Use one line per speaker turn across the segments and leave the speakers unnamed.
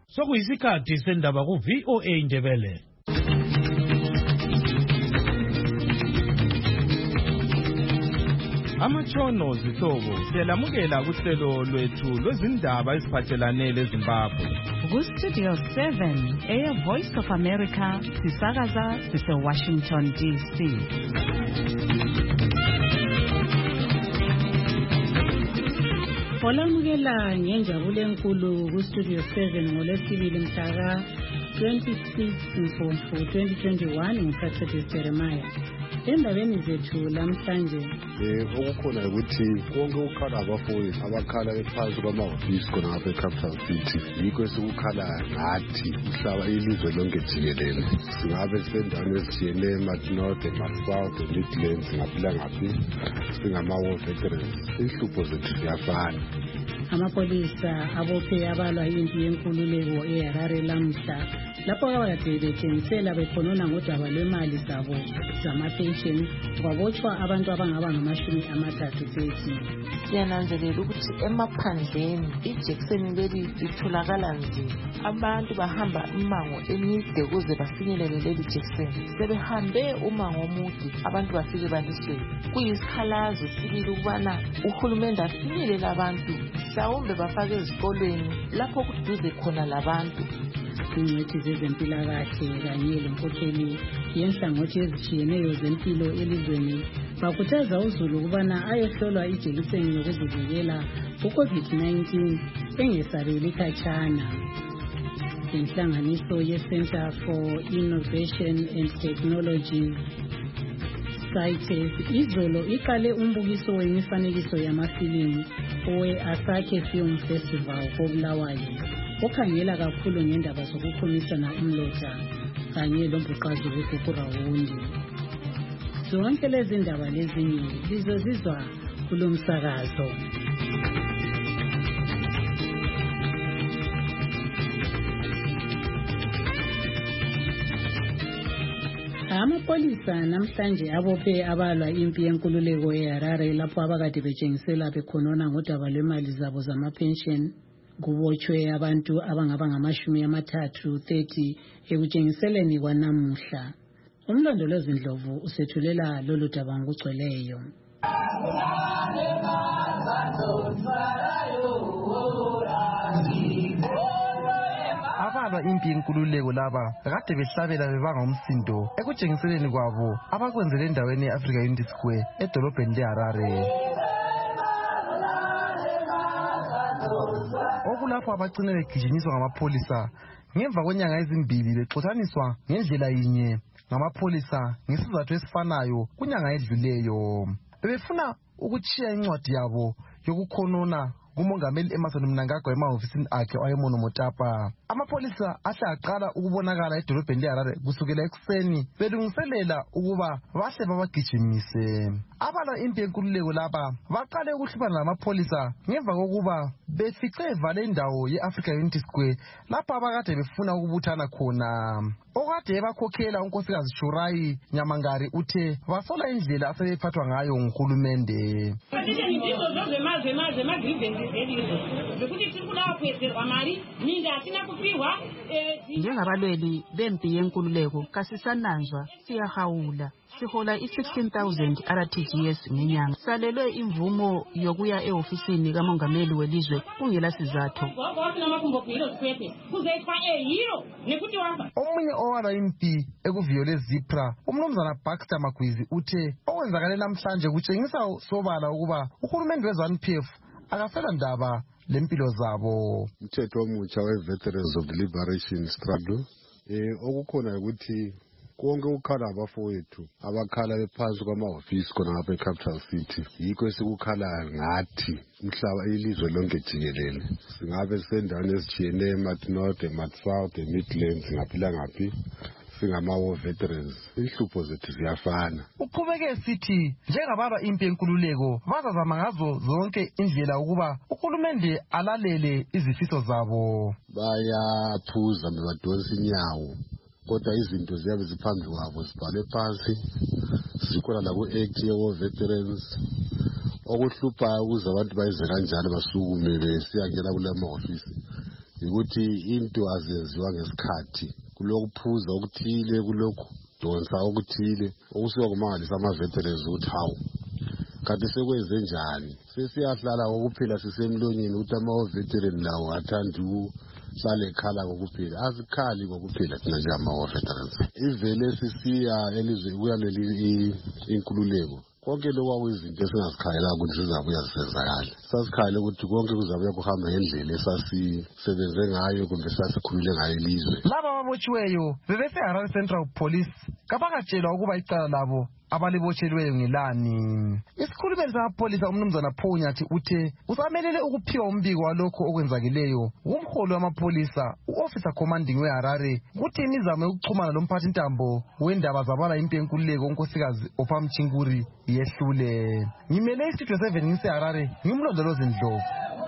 Sokuyisikhathi sendaba ku VOA Indebele. Amatshono zihlobo siyalamukela kuhlelo lwethu lwezindaba eziphathelane leZimbabwe.
Ku-Studio 7 Air Voice of America sisakaza sise-Washington DC.
Olamukela ngenjabulo enkulu ku-Studio 7 ngolwesibili mhla 26 Mfumfu 2021 nguPatrick Jeremiah. Endabeni zethu lamhlanje
okukhona ukuthi konke ukukhala abafowethu abakhala ephansi kwamahhovisi khona ngapha eCapital City yikho esikukhala ngathi umhlaba ilizwe lonke jikelele. Singabe sisendaweni ezitshiyeneyo eMartinot, eMarsouth, eMidlands, ngaphila ngaphi singama-war veterans. Inhlupho zethu ziyafana.
Amapolisa abophe abalwa impi yenkululeko eHarare lamhla lapho abakade betshengisela bekhonona ngodaba lwemali zabo zamapensheni kwabotshwa abantu abangaba ngama-30.
Siyananzelela ukuthi emaphandleni ijekiseni leli litholakala nzima. Abantu bahamba imango emide ukuze bafinyelele leli jekiseni. Sebehambe umango omude abantu bafike baliswele. Kuyisikhalazo sibili ukubana uhulumende afinyelele abantu mhlawumbe bafake ezikolweni lapho kuduze khona labantu.
Ingcwethi zezempilakahle kanye lenkokheli yenhlangothi ezitshiyeneyo zempilo elizweni bakhuthaza uzulu ukubana ayehlolwa ijekiseni yokuzivikela ku-COVID-19 engesabeli khatshana. Inhlanganiso ye-Center for Innovation and Technology CITES izolo iqale umbukiso wemifanekiso yamafilimu owe-Asake Film Festival koBulawayo okhangela kakhulu ngendaba zokukhumisana umlotha kanye lombhuqazi wekukurawundi. Zonke lezi ndaba lezinye lizozizwa kulo msakazo. Amapolisa namhlanje abophe abalwa impi yenkululeko eHarare lapho abakade betshengisela bekhonona ngodaba lwemali zabo zamapensheni. Kubotshwe abantu abangaba ngama-30 ekutshengiseleni kwanamuhla. Umlondolozi Ndlovu usethulela lolu daba ngokugcweleyo.
Abalwa impi yenkululeko laba kade behlabela bebanga umsindo ekutshengiseleni kwabo abakwenzele endaweni ye-Africa Unity Square edolobheni leHarare. Okulapho abagcina begijinyiswa ngamapolisa ngemva kwenyanga ezimbili bexotshaniswa ngendlela yinye ngamapolisa ngesizathu esifanayo kunyanga edluleyo. Bebefuna ukutshiya incwadi yabo yokukhonona kumongameli Emmerson Mnangagwa emahofisini akhe wayeMono Motapa. Amapolisa ahle aqala ukubonakala edolobheni leHarare kusukela ekuseni belungiselela ukuba bahle babagijimise. Abalwa impi yenkululeko laba baqale ukuhlupana lamapolisa ngemva kokuba befice evale indawo ye-Africa Unity Square lapho abakade befuna ukubuthana khona. Okade ebakhokhela unkosikazi Shurayi Nyamangari uthe basola indlela asebephathwa ngayo nguhulumende.
Njengabalweli bempi yenkululeko kasisananzwa siyahawula. Sihola i-16,000 RTGS ngenyanga. Salelwe imvumo yokuya ehofisini kamongameli welizwe kungela sizathu.
Omunye owala impi ekuviyole Zipra, umnumzana Baxter Magwizi uthe okwenzakale namhlanje kutshengisa sobala ukuba uhulumende we-ZANU-PF akasela ndaba lempilo zabo.
Umthetho omutsha we-Veterans of the Liberation Struggle okukhona ukuthi konke ukukhala abafowethu abakhala ephansi kwamahhovisi khona ngapha eCapital City yikho esikukhala ngathi umhlaba ilizwe lonke jikelele. Singabe sisendaweni ezitshiyeneyo eMartinot, eMarsouth, eMidlands, ngaphila ngaphi singama-war veterans. Inhlupho zethu ziyafana.
Uqhubeke sithi njengabalwa impi yenkululeko bazazama ngazo zonke indlela ukuba uhulumende alalele izifiso zabo.
Bayaphuza bebadonsa inyawo kodwa izinto ziyabe ziphambi kwabo zibhalwe phansi. Sikhona la ku-act ye-war veterans okuhluphayo ukuze abantu bayize kanjalo basukume besiyangena kula mahhovisi ukuthi into azenziwa ngesikhathi kulokuphuza okuthile kulokhu donsa okuthile okusuka kumangalisa ama-veterans ukuthi hawu kanti sekwenze njani sesiyahlala kokuphela sisemlonyeni ukuthi ama-veteran lawo athanda ukuhlala ekhala kokuphela asikhali kokuphela thina njengama-veterans ivele sisiya elizwe kuyaleli inkululeko konke lokhu kwakuyizinto esingazikhalela ukuthi sizabuya zisenzakala sasikhalela ukuthi konke kuzabuya kuhamba ngendlela esasisebenze ngayo kumbe sasikhulule ngayo ilizwe.
Laba ababotshiweyo bebese-Harare Central Police kabakatshelwa ukuba icala labo abalibotshelweyo ngelani. Isikhulumeli samapholisa umnumzana Phonyathi uthe usamelele ukuphiwa umbiko walokho okwenzakeleyo umholi wamapholisa u-Officer Commanding weHarare ukuthi imizamo yokuxhumana lomphathintambo wendaba zabala impi yenkululeko unkosikazi Opha Mchinguri yehlule. Ngimele istudio 7 ngiseHarare ngimlondolozi Ndlovu.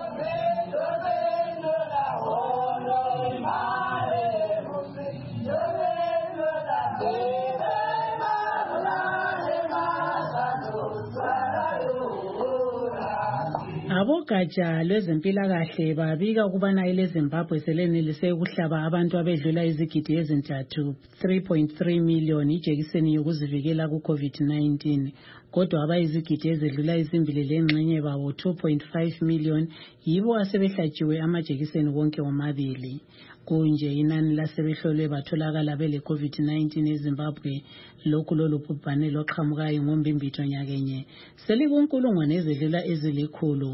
Abogatsha lwezempilakahle babika ukubana eleZimbabwe selenelise ukuhlaba abantu abedlula izigidi ezintathu 3.3 million ijekiseni yokuzivikela ku-COVID-19 kodwa abayizigidi ezedlula izimbili lengxenye babo 2.5 million yibo asebehlatshiwe amajekiseni wonke womabili. Kunje inani lasebehlolwe batholakala bele COVID-19 eZimbabwe lokhu lolu bhubhane loqhamukayo ngombimbitho nyakenye selikunkulungwane ezedlula ezilikhulu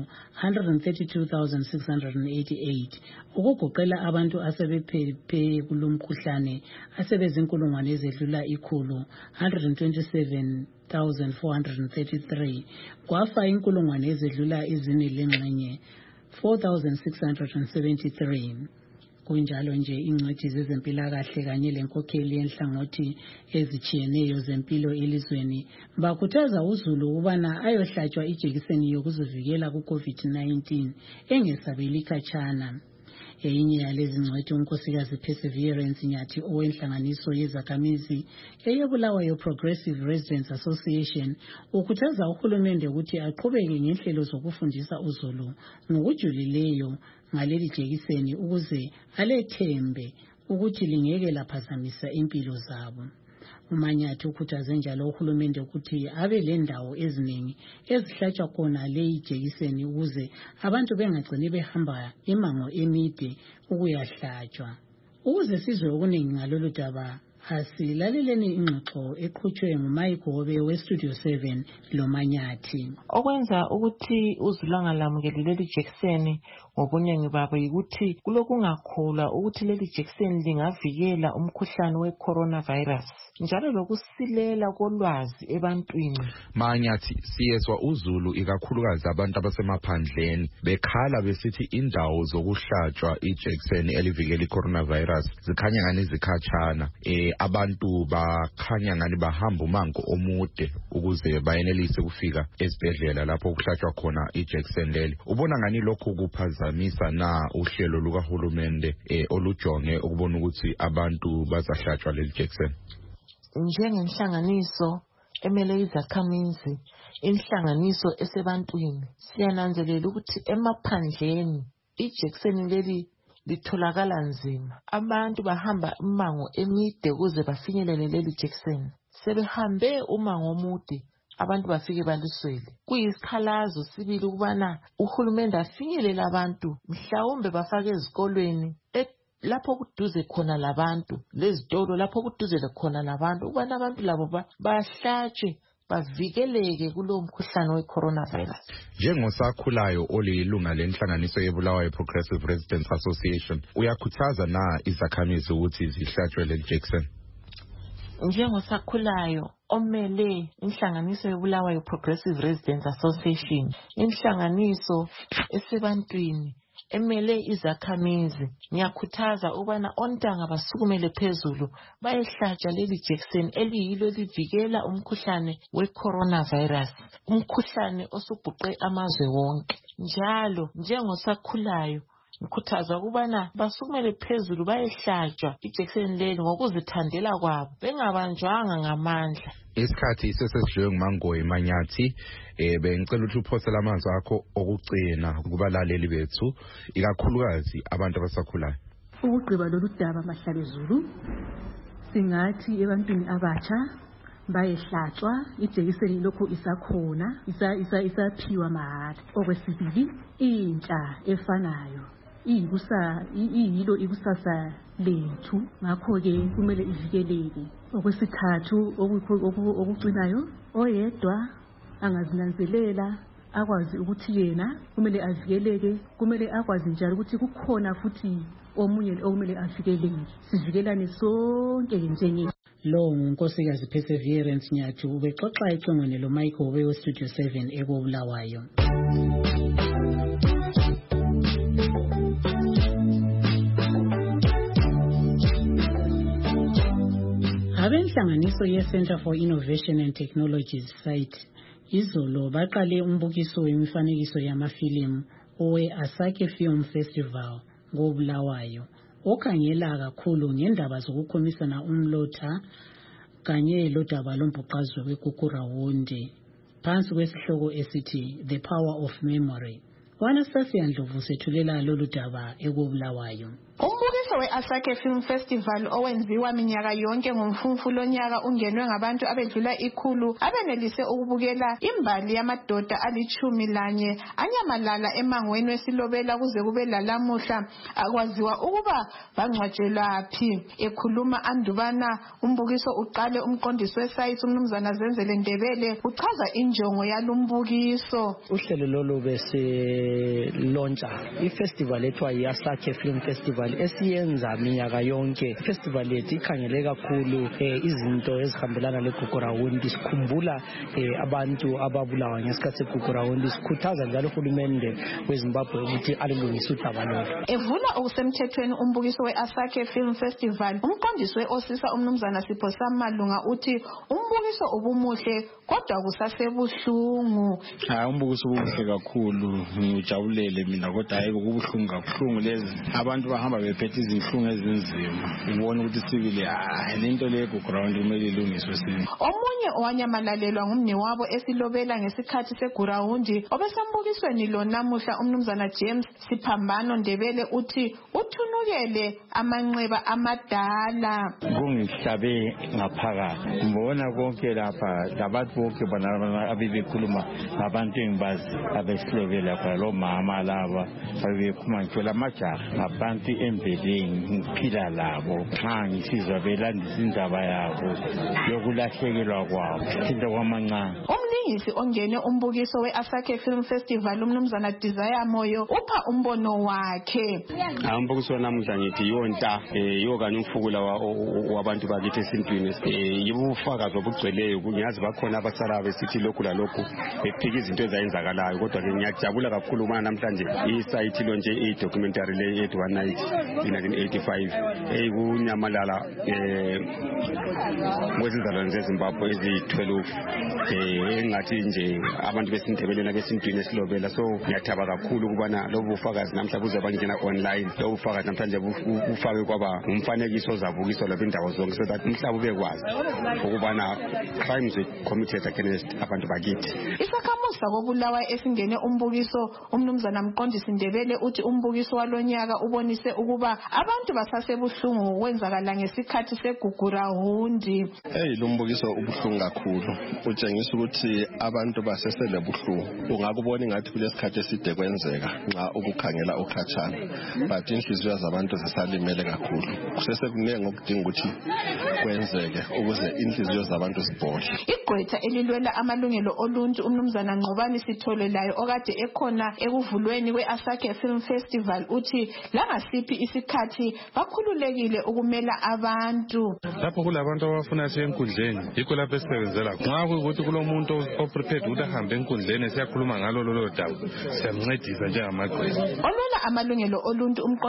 132,688 ukugoqela abantu asebephephe kulomkhuhlane asebezinkulungwane ezedlula ikhulu 127,433 kwafa inkulungwane ezedlula izine lengxenye 4,673. Kunjalo nje ingcwethi zezempilakahle kanye lenkokheli yenhlangothi ezitshiyeneyo zempilo elizweni bakhuthaza uzulu ukubana ayohlatshwa ijekiseni yokuzivikela ku-COVID-19 engesabeli khatshana. Eyinye yalezi ngcwethi unkosikazi Perseverance Nyathi owenhlanganiso yezakhamizi eyebulawayo Progressive Residents Association ukhuthaza uhulumende ukuthi aqhubeke ngenhlelo zokufundisa uzulu ngokujulileyo ngaleli jekiseni ukuze alethembe ukuthi lingeke laphazamisa impilo zabo. UManyathi ukhuthaze njalo uhulumende ukuthi abe lendawo eziningi ezihlatshwa khona leyi jekiseni ukuze abantu bengagcini behamba imango emide ukuyahlatshwa. Ukuze sizwe okuningi ngalolu daba asilaleleni ingxoxo eqhutshwe nguMayigobe weStudio 7 loManyathi.
Okwenza ukuthi uzulu angalamukeli leli jekiseni ngobuningi babo yikuthi kulokungakholwa ukuthi leli jekiseni lingavikela umkhuhlane we-coronavirus njalo lokusilela kolwazi ebantwini.
Manyathi siyezwa uzulu ikakhulukazi abantu abasemaphandleni bekhala besithi indawo zokuhlatshwa ijekiseni elivikela i-coronavirus zikhanya ngani zikhatshana. Abantu bakhanya ngani bahamba umango omude ukuze bayenelise ukufika ezibhedlela lapho kuhlatshwa khona ijekiseni leli. Ubona ngani lokho kuphazamisa na uhlelo lukahulumende olujonge ukubona ukuthi abantu bazahlatshwa leli jekiseni?
Njengenhlanganiso emele izakhamizi, inhlanganiso esebantwini, siyananzelela ukuthi emaphandleni ijekiseni leli litholakala nzima. Abantu bahamba imango emide ukuze bafinyelele leli jekiseni. Sebehambe umango omude abantu bafike baliswele. Kuyisikhalazo sibili ukubana uhulumende afinyelele abantu mhlawumbe bafake ezikolweni lapho kuduze khona labantu, lezitolo lapho kuduze khona labantu ukubana abantu labo bahlatshwe bavikeleke kulo mkhuhlane we-coronavirus.
Njengosakhulayo olilunga lenhlanganiso yebulawayo Progressive Residents Association uyakhuthaza na izakhamizi ukuthi zihlatshwe leli jekiseni?
Njengosakhulayo omele inhlanganiso yebulawayo Progressive Residents Association, inhlanganiso esebantwini emele izakhamizi, ngiyakhuthaza ukubana ontanga basukumele phezulu bayehlatshwa leli jekiseni eliyilo livikela umkhuhlane we-coronavirus, umkhuhlane osubhuqe amazwe wonke. Njalo njengosakhulayo ngikhuthazwa ukubana basukumele phezulu bayehlatshwa ijekiseni leli ngokuzithandela kwabo bengabanjwanga ngamandla.
Isikhathi sesesijiwe nguMangoyi Manyathi, bengicela ukuthi uphosele amazwi akho okugcina kubalaleli bethu, ikakhulukazi abantu abasakhulayo.
Ukugqiba lolu daba Mahlabezulu, singathi ebantwini abatsha bayehlatshwa, ijekiseni lokho isakhona, isaphiwa mahhala. Okwesibili, intsha efanayo iyilo ikusasa lethu, ngakho-ke kumele ivikeleke. Okwesithathu, okucinayo, oyedwa angazinanzelela akwazi ukuthi yena kumele avikeleke, kumele akwazi njalo ukuthi kukhona futhi omunye okumele avikeleke. Sivikelane sonke njenge.
Lo ngunkosikazi Perseverance Nyathu ubexoxa econgweni lo Michael we Studio 7 eKobulawayo. Abenhlanganiso ye-Center for Innovation and Technologies site izolo baqale umbukiso wemifanekiso yamafilimu owe-Asake Film Festival ngoBulawayo okhangela kakhulu ngendaba zokukhomisana umlotha kanye lodaba lombhuqazwe weGugurawundi phansi kwesihloko esithi The Power of Memory. Anastasia Ndlovu sethulela lolu daba eKobulawayo.
Umbukiso we-Asake Film Festival owenziwa minyaka yonke ngomfumfu lonyaka ungenwe ngabantu abedlula 100 abenelise ukubukela imbali yamadoda ali-11 anyamalala emangweni wesilobela kuze kube lalamuhla akwaziwa ukuba bangcwatshelaphi. Ekhuluma andubana umbukiso uqale umqondisi wesayithi umnumzana Zenzele Ndebele uchaza injongo yalumbukiso.
Uhlelo lolu bese launcha ifestival ethiwa yi-Asake Film Festival esiyenza minyaka yonke. Festival yethu ikhangele kakhulu izinto ezihambelana leGugurawundi, sikhumbula abantu ababulawa ngesikhathi seGugurawundi, sikhuthaza njalo uhulumende weZimbabwe ukuthi alilungise udaba lolu.
Evula okusemthethweni umbukiso we-Asake Film Festival, umqondisi we-Osisa umnumzana Sipho Samalunga uthi umbukiso ubumuhle kodwa kusasebuhlungu.
Umbukiso ubuhle kakhulu, ngijabulele mina kodwa hayi kubuhlungu kabuhlungu lezi abantu bahamba bephethe izinhlungu ezinzima. Ubona ukuthi sibili lento le Gugurawundi kumele ilungiswe sini.
Omunye owanyamalalelwa ngumnewabo esilobela ngesikhathi seGugurawundi obesembukisweni lo namuhla umnumzana James Siphambano Ndebele uthi uthunukele amanxeba amadala.
Kungihlabe ngaphakathi ngibona konke lapha labantu bonke bana abebekhuluma ngabantu engibazi abesilobela lapha lo mama laba abebekhuluma ngithola amajaha abantu embeleni ngiphila labo xa ngisizwa belandisa indaba yabo yokulahlekelwa kwabo into kwamancane.
Umlingisi ongene umbukiso we-Asake Film Festival umnumzana Desire Moyo upha umbono wakhe.
Umbukiso namuhla ngithi yonta yokanye umfukula wabantu bakithi esintwini yibufakazi obugcweleyo. Ngiyazi bakhona abasala besithi lokhu lalokhu bephika izinto ezayenzakalayo, kodwa ke ngiyajabula kakhulu uma namhlanje isayiti lo nje i-documentary le ethu One Night in 1985 eyinyamalala kwezizalwane zeZimbabwe ezi-12 engathi nje abantu besindebeleni besintwini esilobela. So ngiyathaba kakhulu ukubana lobu bufakazi namhla buzoba ngena online. Lobu bufakazi namhlanje bufakwe kwaba umfanekiso ozabukiswa lapha indawo zonke so that umhlaba ubekwazi ukubana crimes were committed against abantu bakithi.
Isakhamuzi sakoBulawayo esingene umbukiso umnumzana Mqondisi Ndebele uthi umbukiso walonyaka ubonise ukuba abantu basasebuhlungu ngokwenzakala ngesikhathi seGugurawundi.
Lo mbukiso ubuhlungu kakhulu, utshengisa ukuthi abantu basesele buhlungu. Ungakubona ngathi kulesikhathi eside kwenzeka nxa ukukhangela ukhatshana, but inhliziyo zabantu zisalimele kakhulu. Kusesekuningi okudinga ukuthi kwenzeke ukuze inhliziyo zabantu ziphole.
Igqwetha elilwela amalungelo oluntu umnumzana Ngqobani Sitholelayo okade ekhona ekuvulweni kwe-Asake Film Festival uthi langasiphi isikhathi bakhululekile ukumela abantu.
Lapho kulabantu abafuna siye enkundleni yikho lapho esisebenzela. Nxa kuyikuthi kulomuntu oprepared ukuthi ahambe enkundleni siyakhuluma ngalo lolo daba, siyamncedisa njengamagqwetha.
Olwela amalungelo oluntu umqondisi we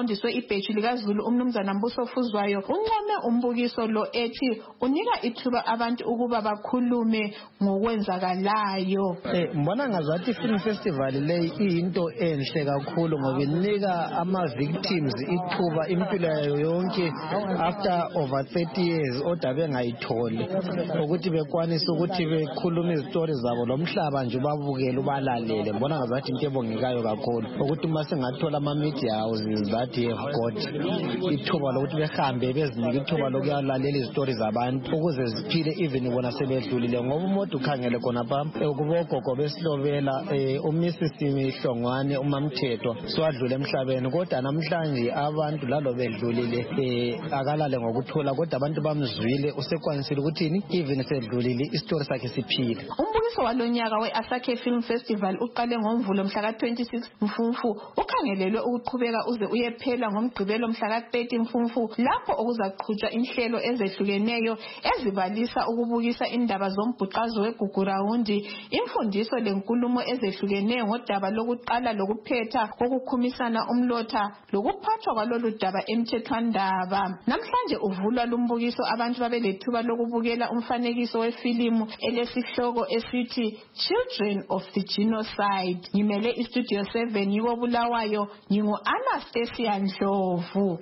ibheji likaZulu umnumzana Mbuso Fuzwayo uncome umbukiso lo ethi unika ithuba abantu ukuba bakhulume ngokwenzakalayo.
Mbona ngazathi film festival le iyinto enhle kakhulu ngoba inika ama-victims ithuba impilo yayo yonke after over 30 years oda bengayitholi ukuthi bekwanise ukuthi bekhulume izitori zabo lomhlaba nje babukele ubalalele. Mbona ngazathi into ebongekayo kakhulu ukuthi uma singathola ama-media houses that have got ithuba lokuthi behambe bezinike ithuba lokuyalalela izitori zabantu ukuze ziphile even bona sebedlulile. Ngoba umuntu ukhangele khona pha kubogogo besilobela uMrs Hlongwane uMamthethwa siwadlule emhlabeni, kodwa namhlanje abantu lalo bedlulile akalale ngokuthula, kodwa abantu bamzwile usekwanisile ukuthini even sedlulile isitori sakhe siphile.
Umbukiso walonyaka we-Asake Film Festival uqale ngoMvulo mhla ka-26 Mfumfu ukhangelelwe ukuqhubeka uze uyephela ngoMgqibelo mhla ka-30 Mfumfu lapho okuzaqhutshwa inhlelo ezehlukeneyo ezibalisa ukubukisa indaba zombhuqazo weGugurawundi, imfundiso lenkulumo ezehlukeneyo ngodaba lokuqala lokuphetha kokukhumisana umlotha lokuphathwa kwalolu daba emthethwandaba. Namhlanje uvulwa lumbukiso abantu babelethuba lokubukela umfanekiso wefilimu elesihloko esithi Children of the Genocide. Ngimele iStudio 7 yiko Bulawayo, ngingu-Anastasia Ndlovu.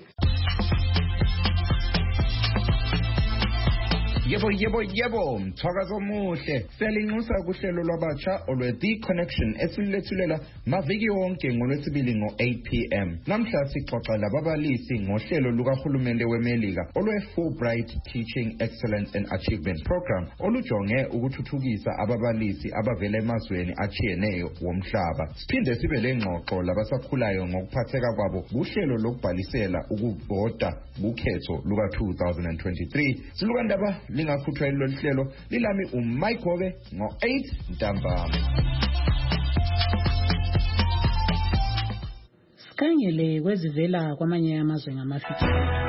Yebo, mthakazo omuhle. Siyalinxusa kuhlelo lwabatsha olwe-The Connection esilethulela maviki wonke ngoLwesibili ngo-8 p.m. Namhla sixoxa lababalisi ngohlelo lukahulumende weMelika olwe-Fulbright Teaching Excellence and Achievement Program olujonge ukuthuthukisa ababalisi abavela emazweni achiyeneyo womhlaba. Siphinde sibe lengxoxo labasakhulayo ngokuphatheka kwabo kuhlelo lokubhalisela ukuvota kukhetho luka-2023. Silukandaba lingakhuthwa lolu hlelo lilami uMike Hobe ngo-8 ntambama.
Sikhangele kwezivela kwamanye amazwe ngamafitshane.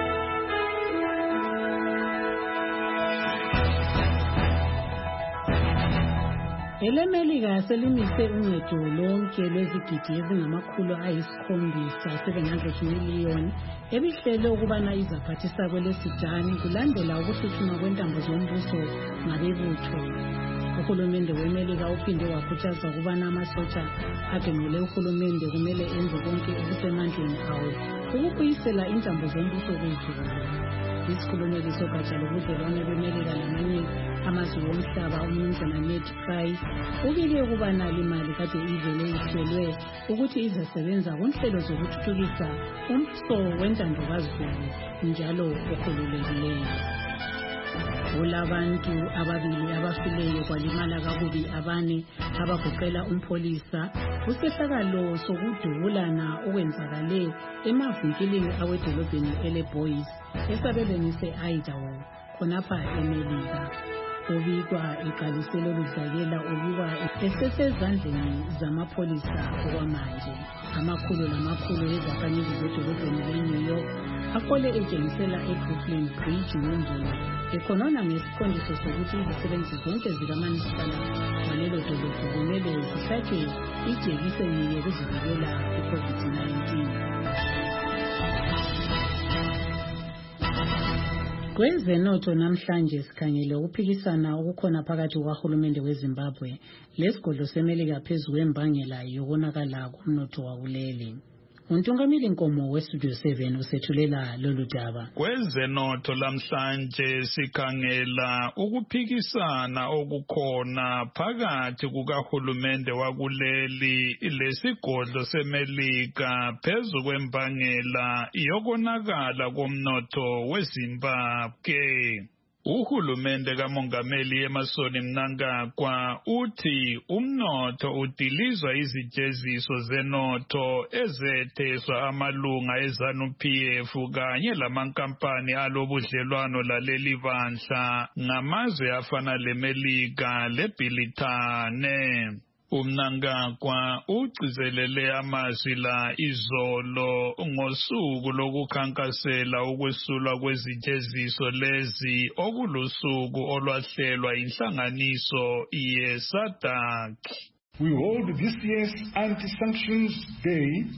EleMelika selimise uncedo lonke lwezigidi ezingamakhulu ayisi-700 miliyoni ebihlele ukubana izaphathisa kweleSudan kulandela ukuhluthuna kwentambo zombuso ngabebutho. Uhulumende weMelika uphinde wakhuthaza ukubana amasotsha agemele uhulumende kumele enze konke okusemandleni awo ukubuyisela intambo zombuso kuzulu. Isikhulumeli sogatsha lobudlelwane beMelika lamanye amazwe omhlaba umnumzana Ned Price ubike ukubana limali kade ivele ihlelwe ukuthi izasebenza kunhlelo zokuthuthukisa umbuso wentando kazulu njalo okhululekileyo. Kulabantu ababili abafileyo kwalimala kakubi abane abagoqela umpholisa kusehlakalo sokudubulana okwenzakale emavinkilini awedolobheni eleBoys esabelweni se-Idaho khonapha eMelika. Ubikwa iqalise lokudlakela ubikwa esesezandleni zamapholisa okwamanje. Amakhulu lamakhulu ezakhamizi zedolobheni leNew York afole etshengisela eBrooklyn Bridge ngoMvulo ekhonona ngesiqondiso sokuthi izisebenzi zonke zikamasipala walelo dolobho kumele zihlatshwe ijekiseni yokuzivikela ku-COVID-19. Kwezenotho namhlanje sikhangele ukuphikisana okukhona phakathi kukahulumende weZimbabwe lesigodlo seMelika phezu kwembangela yokonakala komnotho wakuleli. Untungamili Nkomo weStudio 7 usethulela lolu daba.
Kwezenotho lamhlanje sikhangela ukuphikisana okukhona phakathi kukahulumende wakuleli lesigodlo seMelika phezu kwembangela yokonakala komnotho weZimbabwe. Uhulumende kaMongameli Emmerson Mnangagwa uthi umnotho udilizwa izijeziso zenotho ezetheswa amalunga eZANU-PF kanye lamankampani alobudlelwano laleli bandla ngamazwe afana leMelika leBrithani. Mnangagwa ugcizelele amazwi la izolo ngosuku lokukhankasela ukwesulwa kwezijeziso lezi okulusuku olwahlelwa inhlanganiso yeSADC.
We hold this year's Anti-Sanctions Day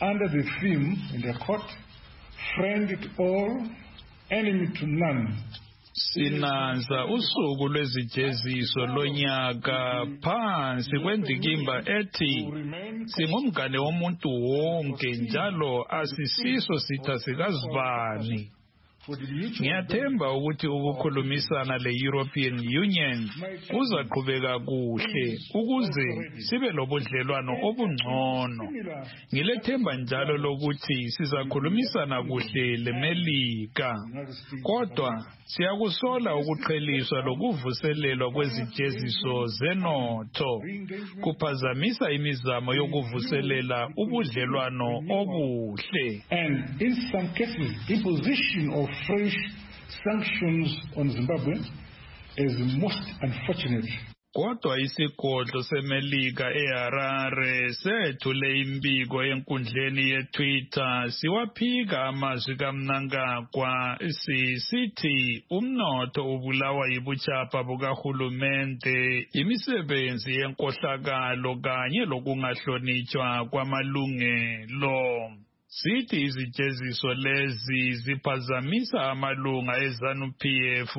under the theme in the court, friend to all, enemy to none.
Sinanza usuku lwezijeziso lonyaka phansi kwendikimba ethi singumngane womuntu wonke njalo asisiso sitha sikazibani. Ngiyathemba ukuthi ukukhulumisana le-European Union kuzaqhubeka kuhle ukuze sibe lobudlelwano obungcono. Ngilethemba njalo lokuthi sizakhulumisana kuhle leMelika. Kodwa siyakusola ukuqheliswa lokuvuselelwa kwezijeziso zenotho kuphazamisa imizamo yokuvuselela ubudlelwano obuhle.
And in some cases, imposition of fresh sanctions on Zimbabwe is most unfortunate.
Kodwa isigodlo seMelika eHarare sethule imbiko enkundleni yeTwitter siwaphika amazwi kaMnangagwa sithi umnotho ubulawa yibuchapha bukahulumende, imisebenzi yenkohlakalo kanye lokungahlonitshwa kwamalungelo. Sithi izijeziso lezi ziphazamisa amalunga eZANU-PF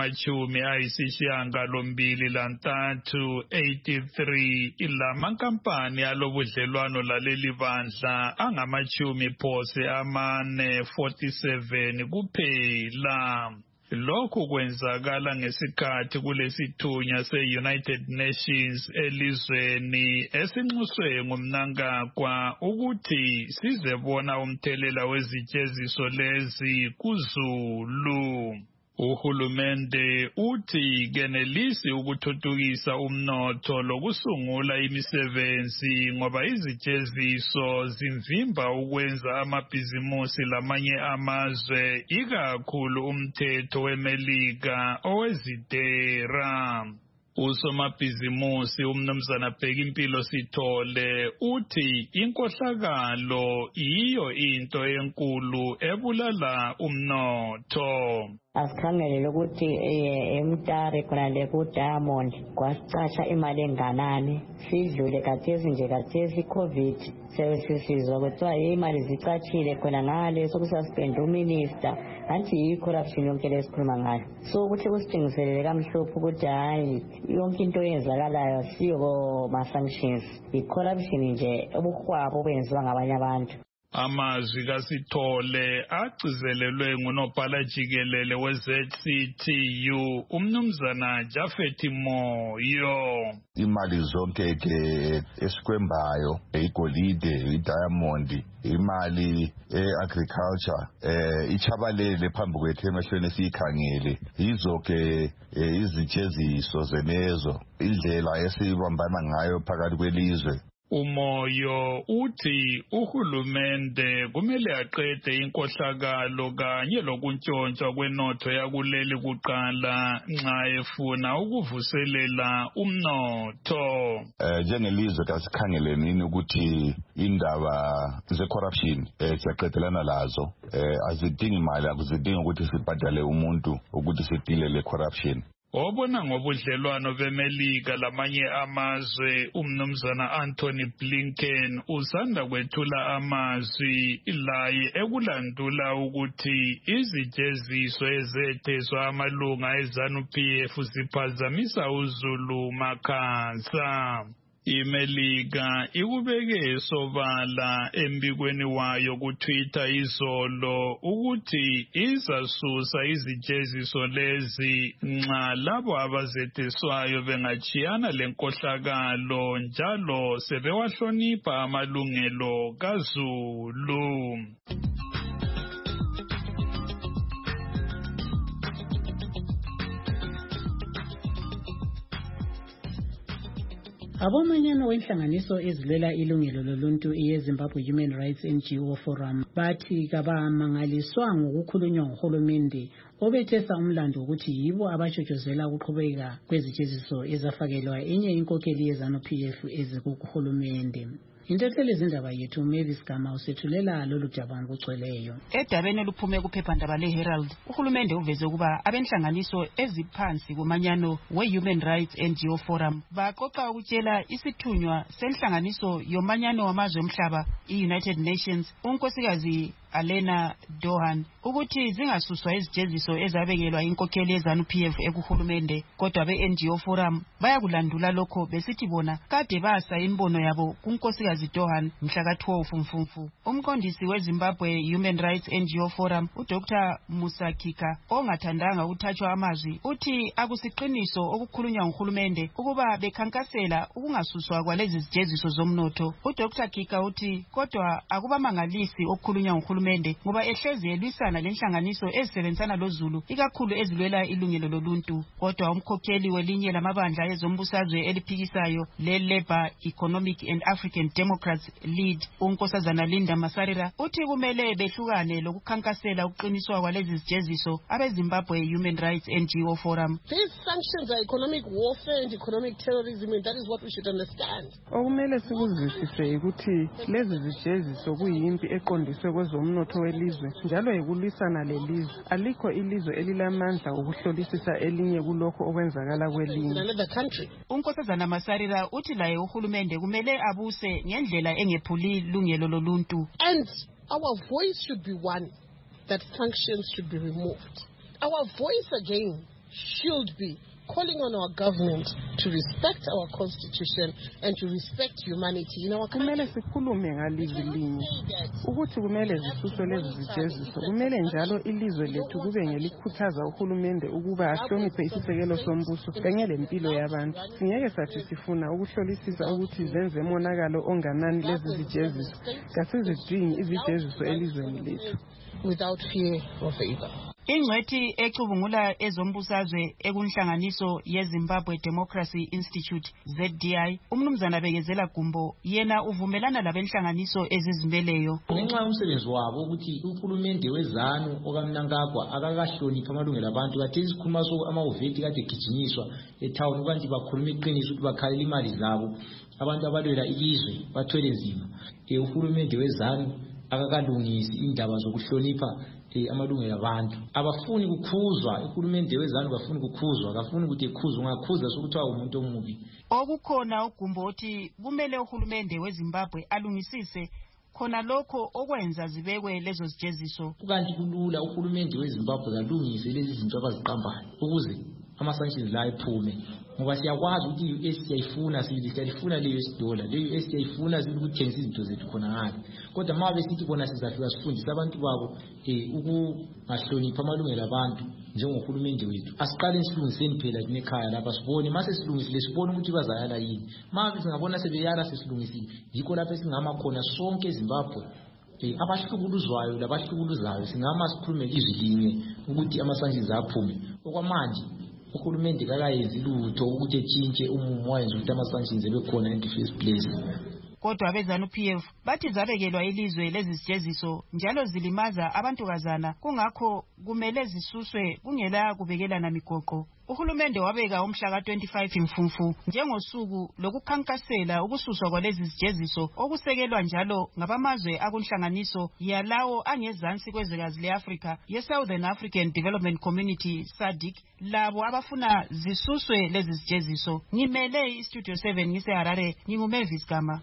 angama-83 lamankampani alobudlelwano laleli bandla angama-47 kuphela. Lokhu kwenzakala ngesikhathi kulesithunya se-United Nations elizweni esinxuswe nguMnangagwa ukuthi sizebona umthelela wezijeziso lezi kuZulu. Uhulumende uthi kenelisi ukuthuthukisa umnotho lokusungula imisebenzi ngoba izijeziso zimvimba ukwenza amabhizimusi lamanye amazwe ikakhulu umthetho weMelika owezitera. Usomabhizimusi umnumzana Bhekimpilo Sithole uthi inkohlakalo iyo into enkulu ebulala umnotho.
Asikhangele ukuthi eMtare khona le ku Diamond kwasicatsha imali enganani sidlule kathesi nje kathesi COVID sesizwa kuthiwa imali zicatshile khona ngale sokususpend uminister anti i-corruption yonke lesikhuluma ngayo. So ukuthi kusitshengiselele kamhlophe ukuthi hayi yonke into eyenzakalayo siyo ma-sanctions, i-corruption nje ubuhwabo obenziwa ngabanye abantu.
Amazwi kaSithole agcizelelwe ngunobhala jikelele we-ZCTU umnumzana Japhet Moyo.
Imali zonke ke esikwembayo, igolide, idiamond, imali agriculture ichabalele phambi kwethu emehlweni siyikhangele. Yizo ke izijeziso zenezo indlela esibambana ngayo phakathi kwelizwe.
Umoyo uthi uhulumende kumele aqede inkohlakalo kanye lokuntshontshwa kwenotho yakuleli kuqala nxa efuna ukuvuselela umnotho.
Njengelizwe kasikhangelenini ukuthi indaba ze-corruption siyaqedelana lazo. Azidingi imali, akuzidingi ukuthi sibhadale umuntu ukuthi sidile le-corruption.
Obona ngobudlelwano beMelika lamanye amazwe umnumzana Anthony Blinken usanda kwethula amazwi laye ekulandula ukuthi izijeziso ezetheswa amalunga eZANU-PF ziphazamisa uZulu makhansa. iMelika ikubeke sobala embikweni wayo kuTwitter izolo ukuthi izasusa izijeziso lezi nxa labo abazetheswayo bengachiyana lenkohlakalo njalo sebewahlonipha amalungelo kaZulu.
Abomanyano wenhlanganiso ezilwela ilungelo loluntu yeZimbabwe Human Rights NGO Forum bathi kabamangaliswa ngokukhulunywa nguhulumende obethesa umlando ukuthi yibo abajojozela ukuqhubeka kwezijeziso ezafakelwa enye inkokeli yeZANU-PF ezikuhulumende. Intatheli zindaba yethu Mavis Gama usethulela lolu daba ngokugcweleyo.
Edabeni oluphume kuphephandaba le-Herald, uhulumende uveze ukuba abenhlanganiso eziphansi kumanyano we-Human Rights NGO Forum baqoqa ukutshela isithunywa senhlanganiso yomanyano wamazwe omhlaba i-United Nations unkosikazi Alena Dohan ukuthi zingasuswa izijeziso ezabekelwa inkokheli yeZANU-PF ekuhulumende, kodwa be-NGO Forum bayakulandula lokho besithi bona kade basa imbono yabo kunkosikazi Dohan mhla ka-12 Mfumfu. Umqondisi weZimbabwe Human Rights NGO Forum uDr Musakika ongathandanga ukuthathwa amazwi uthi akusiqiniso okukhulunywa nguhulumende ukuba bekhankasela ukungasuswa kwalezi zijeziso zomnotho. uDr Kika uthi kodwa akubamangalisi okukhulunywa nguhulumende ngoba ehlezi elwisana lenhlanganiso ezisebenzisana loZulu ikakhulu ezilwela ilungelo loluntu. Kodwa umkhokheli welinye lamabandla ezombusazwe eliphikisayo le-Labour Economic and African Democrats Lead unkosazana Linda Masarira uthi kumele behlukane lokukhankasela ukuqiniswa kwalezi zijeziso abeZimbabwe Human Rights NGO Forum.
These sanctions are economic warfare and economic terrorism, and that is what we should understand.
Okumele sikuzwisise ukuthi lezi zijeziso kuyimpi eqondiswe kwezomnotho welizwe njalo yikulwisana lelizwe. Alikho ilizwe elilamandla okuhlolisisa elinye kulokho okwenzakala kwelinye.
Unkosazana Masarira uthi laye uhulumende kumele abuse ngendlela engephuli lungelo loluntu.
And our voice should be one, that sanctions should be removed. Our voice again should be calling on our government to respect our constitution and to respect humanity in our country.
Kumele sikhulume ngalizwi linye ukuthi kumele zisuswe lezi zijeziso. Kumele njalo ilizwe lethu kube ngelikhuthaza uhulumende ukuba ahloniphe isisekelo sombuso kanye lempilo yabantu. Singeke sathi sifuna ukuhlolisisa ukuthi zenze monakalo onganani lezi zijeziso. Kasizidingi izijeziso elizweni lethu
without fear or favor.
Ingcwethi ecubungula ezombusazwe ekunhlanganiso yeZimbabwe Democracy Institute ZDI umnumzana Bekezela Gumbo yena uvumelana labenhlanganiso ezizimeleyo.
Ngenxa yomsebenzi wabo ukuthi uhulumende weZANU okaMnangagwa akakahlonipha amalungelo abantu kade isikhuluma amawuveti kade gijinyiswa etown kanti bakhuluma iqiniso ukuthi bakhalela imali zabo abantu abalwela ilizwe bathwele nzima. Uhulumende weZANU akakalungisi indaba zokuhlonipha amalungelo abantu. Abafuni kukhuzwa uhulumende weZANU bafuni kukhuzwa akafuni ukuthi ekhuzwe ungakhuza sokuthi umuntu omubi.
Okukhona uGumbo uthi kumele uhulumende weZimbabwe alungisise khona lokho okwenza zibekwe lezo zijeziso.
Kanti kulula uhulumende weZimbabwe alungise lezi zinto abaziqambayo ukuze ama-sanctions la ephume. Ngoba siyakwazi ukuthi i-US yayifuna siyifuna le US dollar, le US yayifuna ukuthengisa izinto zethu khona ngapha. Kodwa mabe sithi bona sizafika sifundisa abantu babo ukungahlonipha amalungelo abantu njengohulumende wethu. Asiqale silungiseni phela nekhaya lapha sibone mase silungisile sibone ukuthi bazayala yini. Mabe singabona sebeyala sesilungisile yikho lapho esingama khona sonke eZimbabwe. Abahlukuluzwayo labahlukuluzayo singama sikhulume izwi linye ukuthi ama-sanctions aphume. Okwamanje uhulumende kakayenzi lutho ukuthi etshintshe umumo wayenza ukuthi ama-sanctions ebekhona in the first place.
Kodwa abeZANU-PF bathi zabekelwa ilizwe lezi zijeziso njalo zilimaza abantukazana kungakho kumele zisuswe kungela kubekelana migoqo. Uhulumende wabeka umhla ka-25 Mfumfu njengosuku lokukhankasela ukususwa kwalezi zijeziso okusekelwa njalo ngabamazwe akunhlanganiso yalawo angezansi kwezwekazi le-Afrika ye-Southern African Development Community SADC labo abafuna zisuswe lezi zijeziso. Ngimele iStudio 7 ngiseHarare nginguMavis Gama.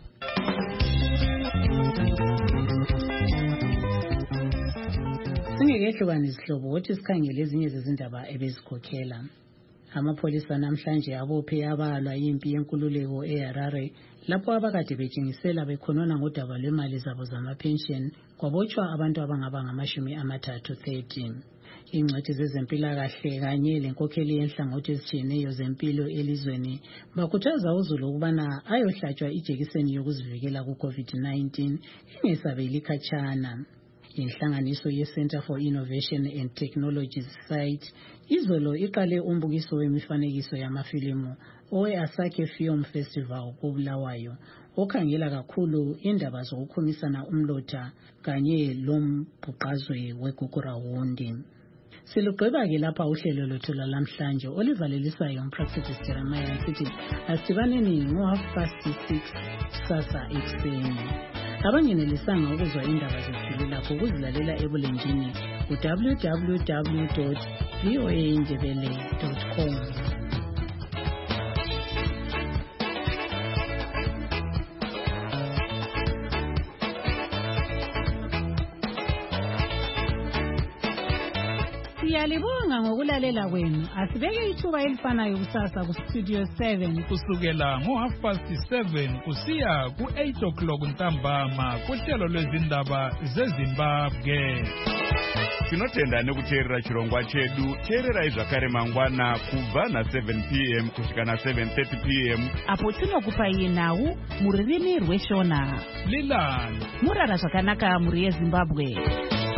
Singekehlukanisa isihlobo ukuthi sikhangele ezinye zezindaba ebezikhokhela. Amapholisa namhlanje abophe abalwa impi yenkululeko eHarare lapho abakade betshengisela bekhonona ngodaba lwemali zabo zamapension kwabotshwa abantu abangaba ngama-30. Ingcwethi zezempilakahle kanye lenkokheli yenhlangothi ezitshiyeneyo zempilo elizweni bakhuthaza uZulu ukubana ayohlatshwa ijekiseni yokuzivikela ku-COVID-19 ingesabeli khatshana. Inhlanganiso ye-Center for Innovation and Technologies site izolo iqale umbukiso wemifanekiso yamafilimu owe-Asake Film Festival koBulawayo okhangela kakhulu indaba zokukhumisana umlotha kanye lombhuqazwe weGugurawundi. Silugqiba-ke lapha uhlelo lwethu lwalamhlanje olivalelisayo umprofethi Jeremiah sithi asidibaneni ngo-6:30 kusasa ekuseni. Abangenelisanga ukuzwa indaba zethu lapho ukuzilalela ebulenjini www.voaindebele.com. Siyalibonga ngokulalela kwenu. Asibeke ithuba elifanayo kusasa kustudio 7
kusukela ngo-7:30 kusiya ku-8 ntambama kuhlelo lwezindaba zeZimbabwe.
Tinotenda nekuteerera chirongwa chedu. Teerera zvakare mangwana kubva na7 p.m. kusvika na7:30 p.m.
apo tinokupai nhau muririmi rweshona.
Lilani
murara zvakanaka muri yeZimbabwe.